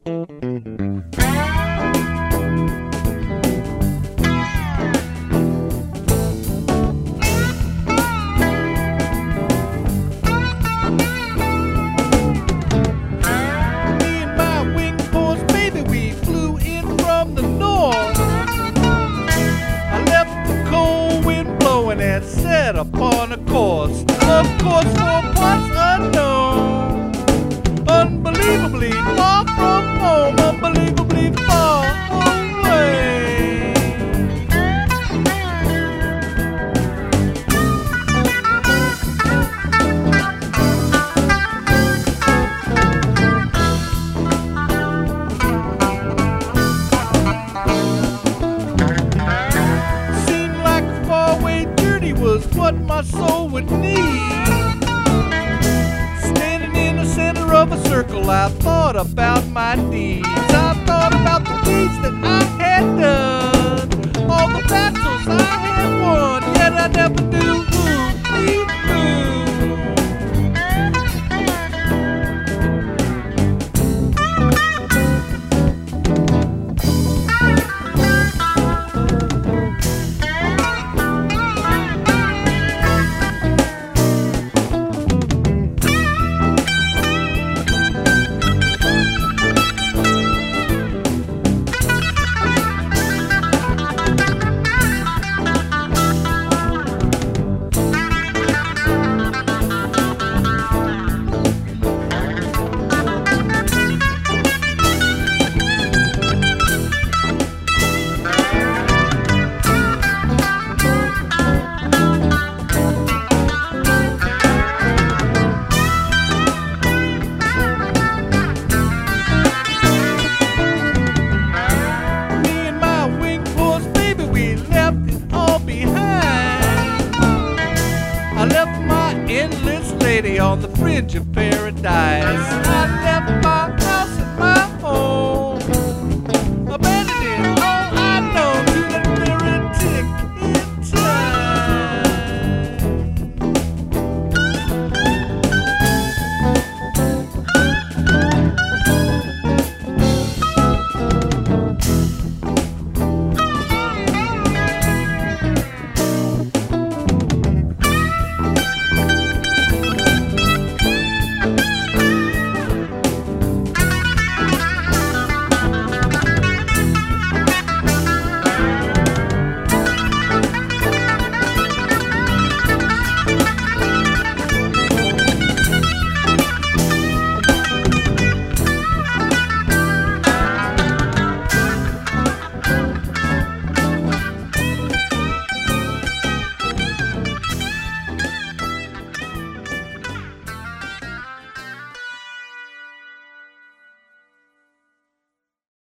And set upon a course for what's unknown. Unbelievably far from home, unbelievably far away. Seemed like a faraway journey was what my soul would need. Standing in the center of a circle, I thought about my deeds. I thought about the deeds that I had done, all the battles I had won, yet I never knew